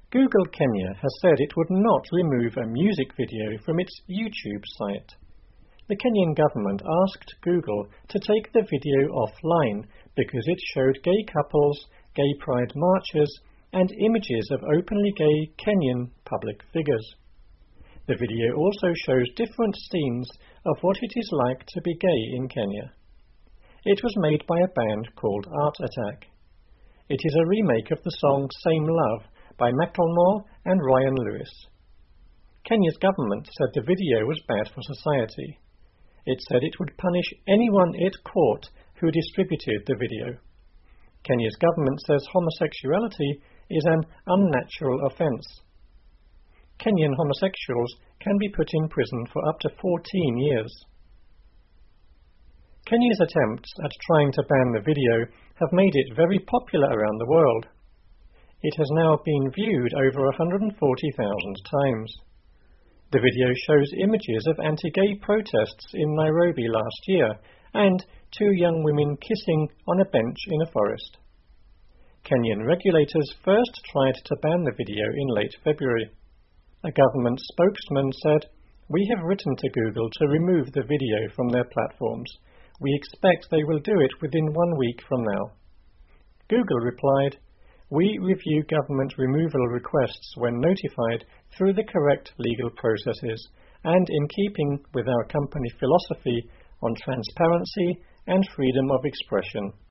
Google Kenya has said it would not remove a music video from its YouTube site. The Kenyan government asked Google to take the video offline because it showed gay couples, gay pride marches, and images of openly gay Kenyan public figures. The video also shows different scenes of what it is like to be gay in Kenya. It was made by a band called Art Attack. It is a remake of the song Same Love by Macklemore and Ryan Lewis. Kenya's government said the video was bad for society. It said it would punish anyone it caught who distributed the video. Kenya's government says homosexuality is an unnatural offence. Kenyan homosexuals can be put in prison for up to 14 years. Kenya's attempts at trying to ban the video have made it very popular around the world. It has now been viewed over 140,000 times. The video shows images of anti-gay protests in Nairobi last year and two young women kissing on a bench in a forest. Kenyan regulators first tried to ban the video in late February. A government spokesman said, "We have written to Google to remove the video from their platforms. We expect they will do it within 1 week from now." Google replied, "We review government removal requests when notified through the correct legal processes and in keeping with our company philosophy on transparency and freedom of expression."